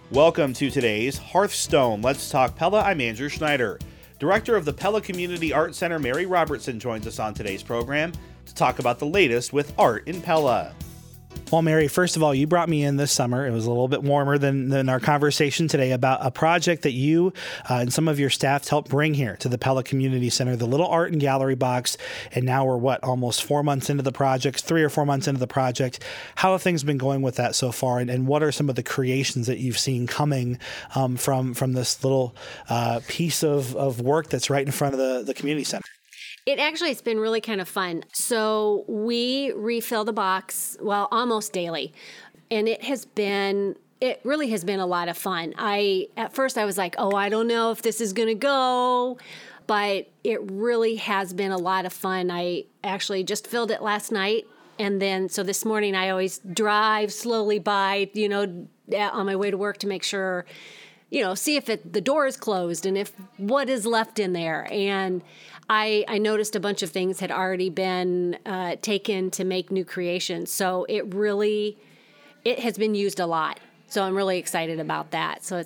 Welcome to today's Hearthstone. Let's Talk Pella. I'm Andrew Schneider. Director of the Pella Community Art Center, Mary Robertson, joins us on today's program to talk about the latest with art in Pella. Well, Mary, first of all, you brought me in this summer. It was a little bit warmer than our conversation today about a project that you and some of your staff helped bring here to the Pella Community Center, the little art and gallery box. And now we're, almost 4 months into the project, 3 or 4 months into the project. How have things been going with that so far? And what are some of the creations that you've seen coming from this little piece of work that's right in front of the community center? It actually has been really kind of fun. So we refill the box, almost daily. And it really has been a lot of fun. At first I was like, I don't know if this is going to go, but it really has been a lot of fun. I actually just filled it last night. And then, so this morning I always drive slowly by, on my way to work to make sure, see if the door is closed and if what is left in there. And I noticed a bunch of things had already been taken to make new creations. So it has been used a lot. So I'm really excited about that. So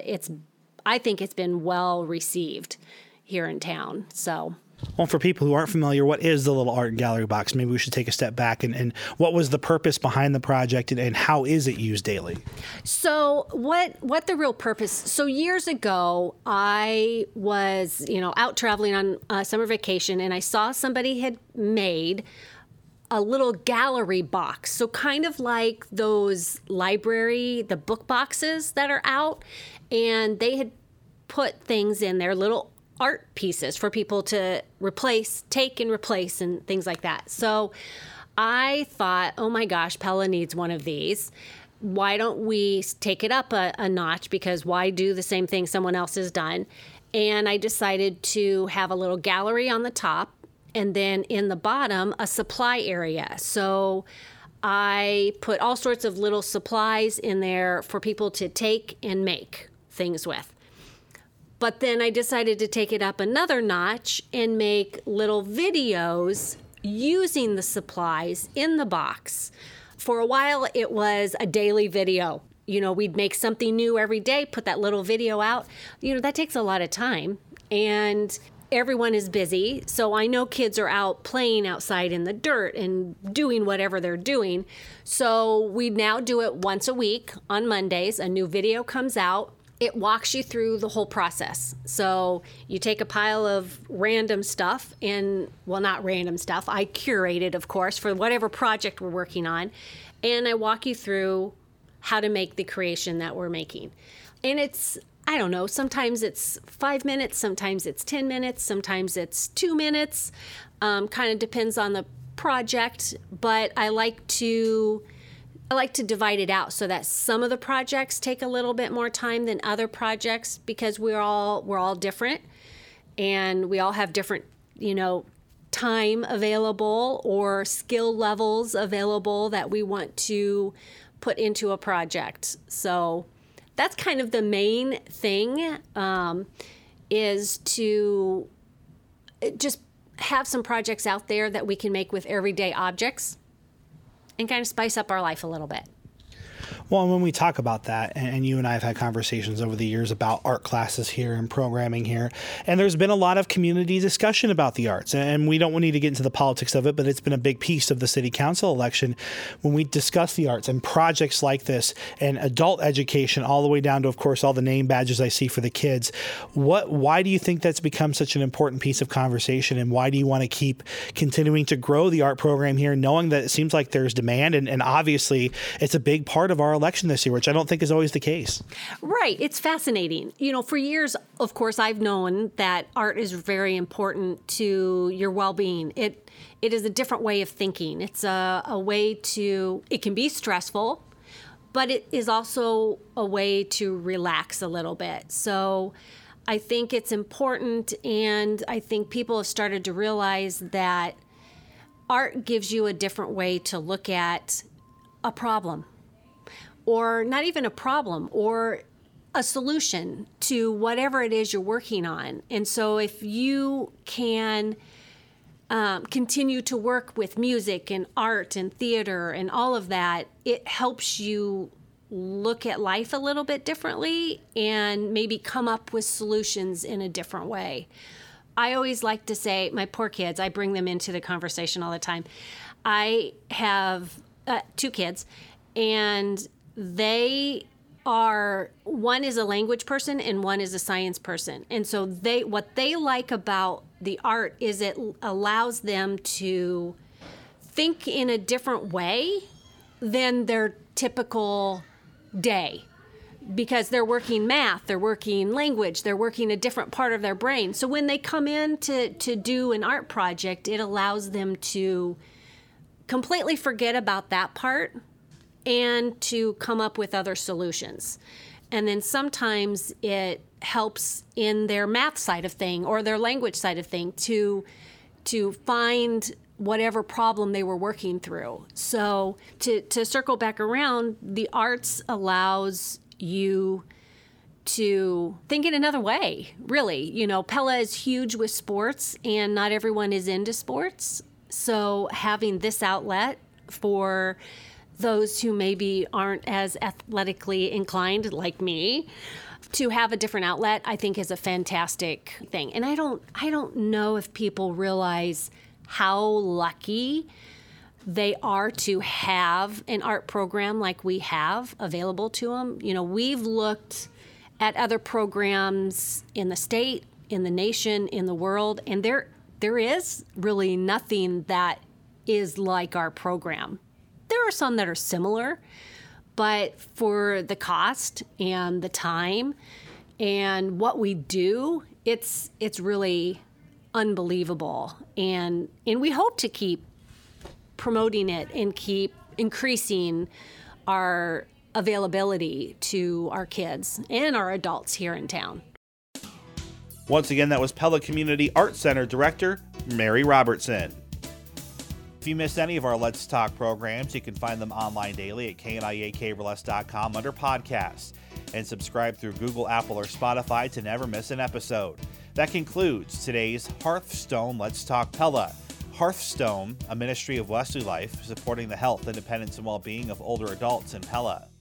I think it's been well received here in town. So. Well, for people who aren't familiar, what is the little art and gallery box? Maybe we should take a step back and what was the purpose behind the project and how is it used daily? So what the real purpose? So years ago, I was, out traveling on summer vacation and I saw somebody had made a little gallery box. So kind of like those the book boxes that are out, and they had put things in there, little art pieces for people to take and replace and things like that. So I thought, oh my gosh, Pella needs one of these. Why don't we take it up a notch? Because why do the same thing someone else has done? And I decided to have a little gallery on the top and then in the bottom, a supply area. So I put all sorts of little supplies in there for people to take and make things with. But then I decided to take it up another notch and make little videos using the supplies in the box. For a while, it was a daily video. We'd make something new every day, put that little video out. That takes a lot of time. And everyone is busy. So I know kids are out playing outside in the dirt and doing whatever they're doing. So we now do it once a week on Mondays. A new video comes out. It walks you through the whole process. So you take a pile of random stuff not random stuff. I curate it, of course, for whatever project we're working on. And I walk you through how to make the creation that we're making. And it's, I don't know, sometimes it's 5 minutes, sometimes it's 10 minutes, sometimes it's 2 minutes. Kind of depends on the project. But I like to divide it out so that some of the projects take a little bit more time than other projects because we're all different and we all have different, time available or skill levels available that we want to put into a project. So that's kind of the main thing, is to just have some projects out there that we can make with everyday objects and kind of spice up our life a little bit. Well, when we talk about that, and you and I have had conversations over the years about art classes here and programming here, and there's been a lot of community discussion about the arts, and we don't need to get into the politics of it, but it's been a big piece of the city council election when we discuss the arts and projects like this and adult education all the way down to, of course, all the name badges I see for the kids. Why do you think that's become such an important piece of conversation, and why do you want to keep continuing to grow the art program here, knowing that it seems like there's demand, and obviously it's a big part of our election this year, which I don't think is always the case. Right. It's fascinating. For years, of course, I've known that art is very important to your well-being. It is a different way of thinking. It's a way it can be stressful, but it is also a way to relax a little bit. So I think it's important, and I think people have started to realize that art gives you a different way to look at a problem. Or not even a problem, or a solution to whatever it is you're working on. And so if you can continue to work with music and art and theater and all of that, it helps you look at life a little bit differently and maybe come up with solutions in a different way. I always like to say, my poor kids, I bring them into the conversation all the time. I have 2 kids, and one is a language person and one is a science person. And so what they like about the art is it allows them to think in a different way than their typical day, because they're working math, they're working language, they're working a different part of their brain. So when they come in to do an art project, it allows them to completely forget about that part and to come up with other solutions. And then sometimes it helps in their math side of thing or their language side of thing to find whatever problem they were working through. So to circle back around, the arts allows you to think in another way, really. You know, Pella is huge with sports, and not everyone is into sports. So having this outlet for those who maybe aren't as athletically inclined like me to have a different outlet, I think is a fantastic thing. And I don't know if people realize how lucky they are to have an art program like we have available to them. You know, we've looked at other programs in the state, in the nation, in the world, and there is really nothing that is like our program. There are some that are similar, but for the cost and the time and what we do, it's really unbelievable. And we hope to keep promoting it and keep increasing our availability to our kids and our adults here in town. Once again, that was Pella Community Art Center Director Mary Robertson. If you missed any of our Let's Talk programs, you can find them online daily at kniakburlesque.com under podcasts, and subscribe through Google, Apple, or Spotify to never miss an episode. That concludes today's Hearthstone Let's Talk Pella. Hearthstone, a ministry of Wesley Life, supporting the health, independence, and well-being of older adults in Pella.